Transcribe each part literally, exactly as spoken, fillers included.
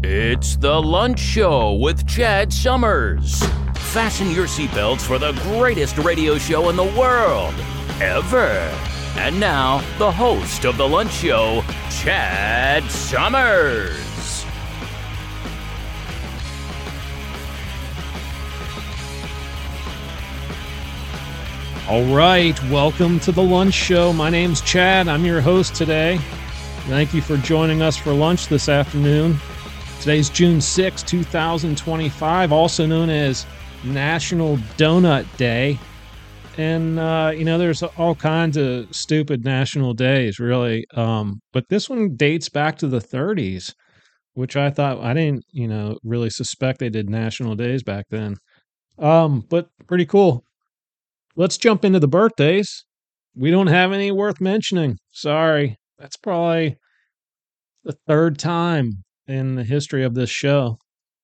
It's The Lunch Show with Chad Summers. Fasten your seatbelts for the greatest radio show in the world, ever. And now, the host of The Lunch Show, Chad Summers. All right, welcome to The Lunch Show. My name's Chad. I'm your host today. Thank you for joining us for lunch this afternoon. Today's June sixth, twenty twenty-five, also known as National Donut Day. And, uh, you know, there's all kinds of stupid national days, really. Um, but this one dates back to the thirties, which I thought, I didn't, you know, really suspect they did national days back then. Um, but pretty cool. Let's jump into the birthdays. We don't have any worth mentioning. Sorry. That's probably the third time in the history of this show.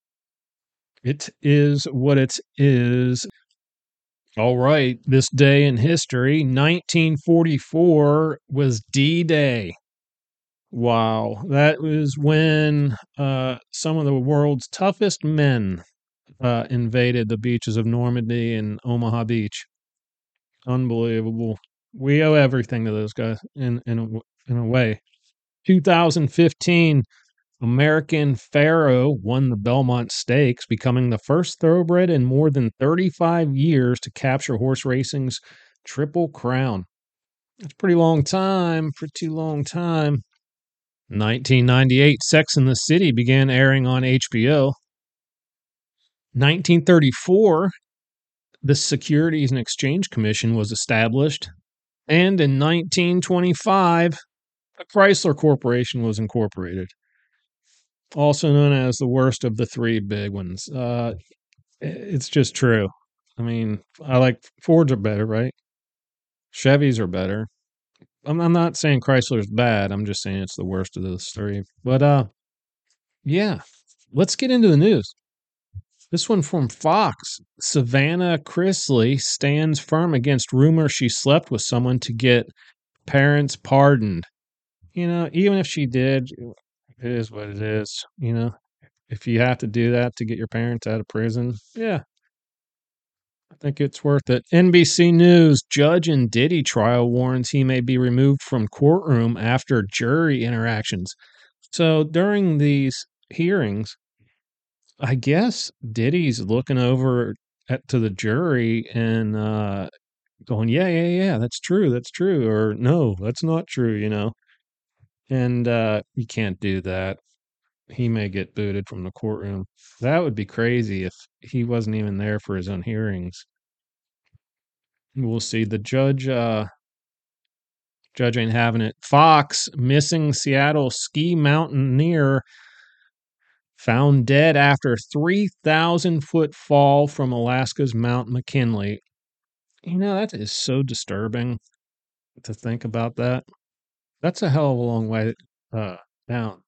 It is what it is. All right. This day in history, nineteen forty-four was D-Day. Wow. That was when uh, some of the world's toughest men uh, invaded the beaches of Normandy and Omaha Beach. Unbelievable. We owe everything to those guys in in a, in a way. two thousand fifteen, American Pharoah won the Belmont Stakes, becoming the first thoroughbred in more than thirty-five years to capture horse racing's Triple Crown. That's a pretty long time, pretty long time. nineteen ninety-eight, Sex and the City began airing on H B O. nineteen thirty-four, the Securities and Exchange Commission was established. And in nineteen twenty-five, the Chrysler Corporation was incorporated, also known as the worst of the three big ones. Uh, it's just true. I mean, I like Fords are better, right? Chevys are better. I'm, I'm not saying Chrysler's bad. I'm just saying it's the worst of those three. But uh, yeah, let's get into the news. This one from Fox. Savannah Chrisley stands firm against rumor she slept with someone to get parents pardoned. You know, even if she did, it is what it is. You know, if you have to do that to get your parents out of prison, yeah, I think it's worth it. N B C News, judge in Diddy trial warns he may be removed from courtroom after jury interactions. So during these hearings, I guess Diddy's looking over at, to the jury and uh, going, yeah, yeah, yeah, that's true, that's true, or no, that's not true, you know. And uh, you can't do that. He may get booted from the courtroom. That would be crazy if he wasn't even there for his own hearings. We'll see. The judge, uh, judge ain't having it. Fox, missing Seattle ski mountaineer found dead after three thousand foot fall from Alaska's Mount McKinley. You know, that is so disturbing to think about that. That's a hell of a long way uh, down.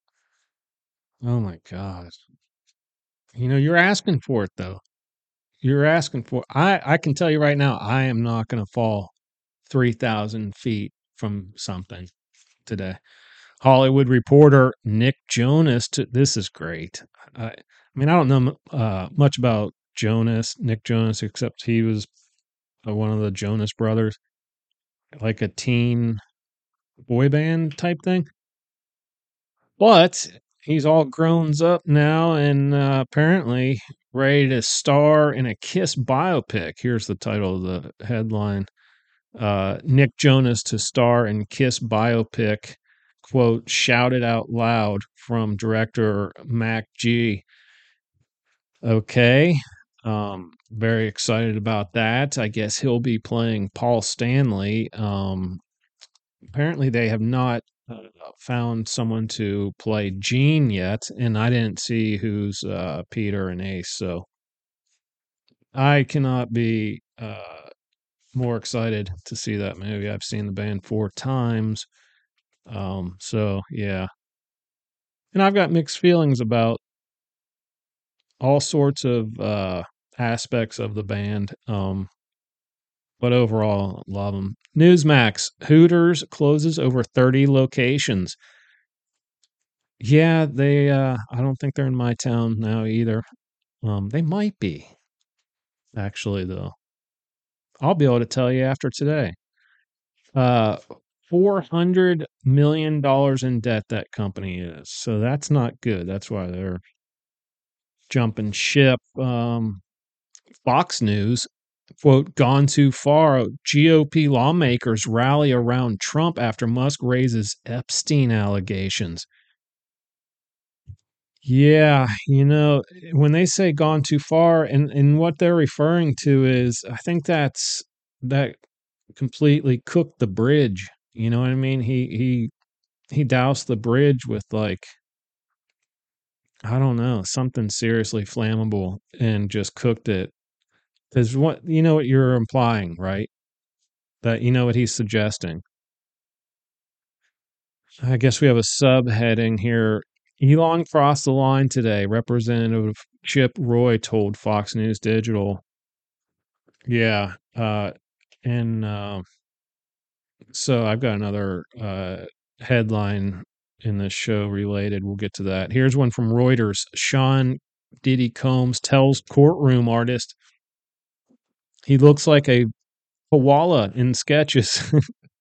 Oh my God. You know, you're asking for it, though. You're asking for I, I can tell you right now, I am not going to fall three thousand feet from something today. Hollywood Reporter Nick Jonas. To, this is great. I, I mean, I don't know uh, much about Jonas, Nick Jonas, except he was uh, one of the Jonas Brothers, like a teen boy band type thing. But he's all grown up now and uh, apparently ready to star in a Kiss biopic. Here's the title of the headline. Uh, Nick Jonas to star in Kiss biopic, quote, shouted out loud from director Mac G. Okay. Um, very excited about that. I guess he'll be playing Paul Stanley. Um, apparently they have not uh, found someone to play Gene yet, and I didn't see who's uh, Peter and Ace, so I cannot be uh, more excited to see that movie. I've seen the band four times. Um, so yeah. And I've got mixed feelings about all sorts of uh, aspects of the band. Um, but overall, love them. Newsmax, Hooters closes over thirty locations. Yeah, they, uh, I don't think they're in my town now either. Um, they might be, actually, though. I'll be able to tell you after today. Uh, four hundred million dollars in debt that company is. So that's not good. That's why they're jumping ship. Um, Fox News, quote, gone too far. G O P lawmakers rally around Trump after Musk raises Epstein allegations. Yeah, you know, when they say gone too far, and, and what they're referring to is, I think that's that completely cooked the bridge. You know what I mean? He he he doused the bridge with like, I don't know, something seriously flammable and just cooked it. Because what you know what you're implying, right? That you know what he's suggesting. I guess we have a subheading here. Elon crossed the line today. Representative Chip Roy told Fox News Digital. Yeah. Uh, and uh, so I've got another uh, headline in this show related. We'll get to that. Here's one from Reuters. Sean Diddy Combs tells courtroom artist he looks like a koala in sketches.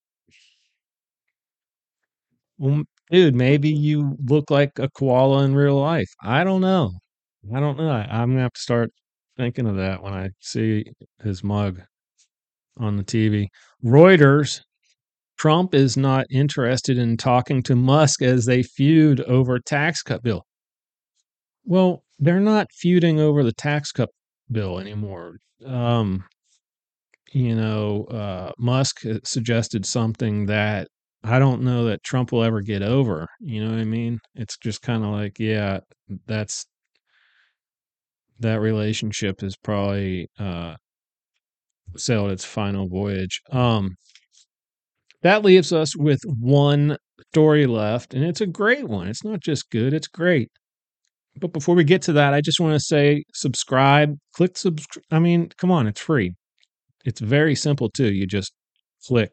Well, dude, maybe you look like a koala in real life. I don't know. I don't know. I, I'm gonna have to start thinking of that when I see his mug on the T V. Reuters. Trump is not interested in talking to Musk as they feud over tax cut bill. Well, they're not feuding over the tax cut bill anymore. Um, you know, uh, Musk suggested something that I don't know that Trump will ever get over. You know what I mean? It's just kind of like, yeah, that's that relationship is probably uh, sailed its final voyage. Um, that leaves us with one story left, and it's a great one. It's not just good; it's great. But before we get to that, I just want to say subscribe. Click subscribe. I mean, come on, it's free. It's very simple too. You just click.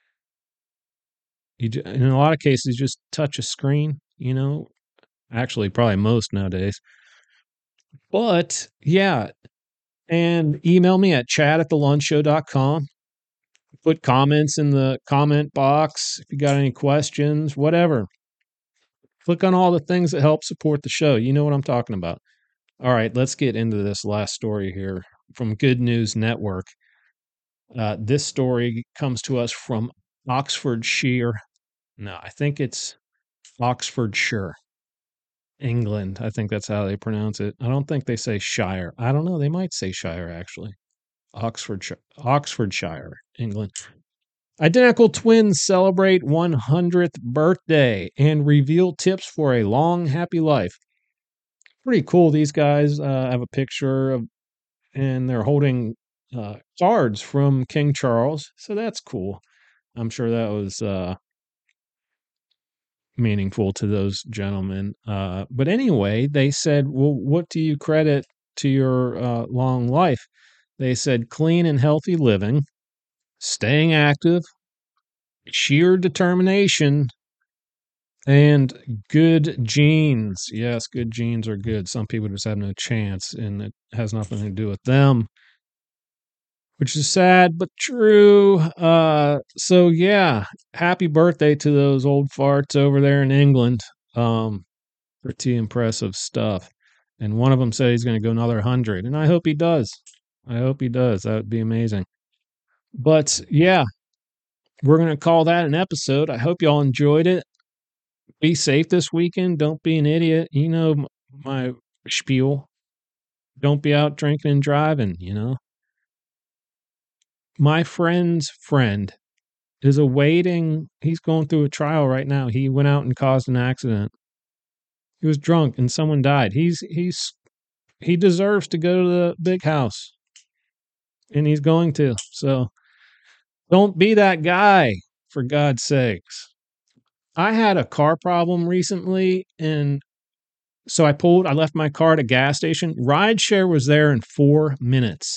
You, in a lot of cases, just touch a screen, you know, actually, probably most nowadays. But yeah, and email me at chad at the lunch show dot com. Put comments in the comment box if you got any questions, whatever. Click on all the things that help support the show. You know what I'm talking about. All right, let's get into this last story here from Good News Network. Uh, this story comes to us from Oxfordshire. No, I think it's Oxfordshire, England. I think that's how they pronounce it. I don't think they say Shire. I don't know. They might say Shire, actually. Oxfordshire, Oxfordshire, England. Identical twins celebrate one hundredth birthday and reveal tips for a long, happy life. Pretty cool. These guys uh, have a picture of, and they're holding uh, cards from King Charles. So that's cool. I'm sure that was uh, meaningful to those gentlemen. Uh, but anyway, they said, well, what do you credit to your uh, long life? They said clean and healthy living, staying active, sheer determination, and good genes. Yes, good genes are good. Some people just have no chance, and it has nothing to do with them, which is sad but true. Uh, so yeah, happy birthday to those old farts over there in England. Um, pretty impressive stuff. And one of them said he's going to go another hundred, and I hope he does. I hope he does. That would be amazing. But yeah, we're going to call that an episode. I hope y'all enjoyed it. Be safe this weekend. Don't be an idiot. You know my spiel. Don't be out drinking and driving, you know. My friend's friend is awaiting, he's going through a trial right now. He went out and caused an accident. He was drunk and someone died. He's he's he deserves to go to the big house. And he's going to. So don't be that guy, for God's sakes. I had a car problem recently, and so I pulled, I left my car at a gas station. Rideshare was there in four minutes.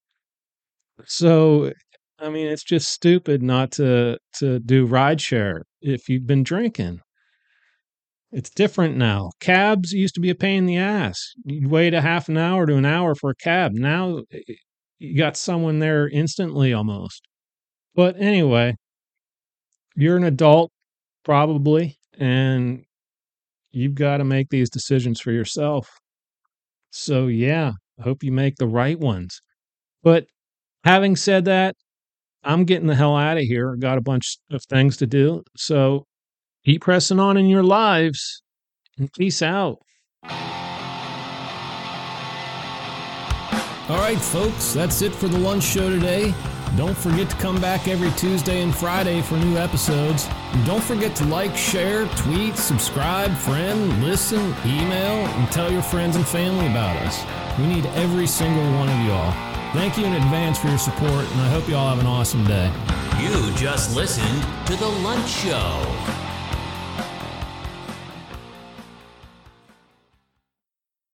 So, I mean, it's just stupid not to to do rideshare if you've been drinking. It's different now. Cabs used to be a pain in the ass. You'd wait a half an hour to an hour for a cab. Now you got someone there instantly almost. But anyway, you're an adult probably, and you've got to make these decisions for yourself. So yeah, I hope you make the right ones. But having said that, I'm getting the hell out of here. I got a bunch of things to do. So keep pressing on in your lives, and peace out. All right, folks, that's it for the lunch show today. Don't forget to come back every Tuesday and Friday for new episodes. And don't forget to like, share, tweet, subscribe, friend, listen, email, and tell your friends and family about us. We need every single one of y'all. Thank you in advance for your support, and I hope you all have an awesome day. You just listened to The Lunch Show.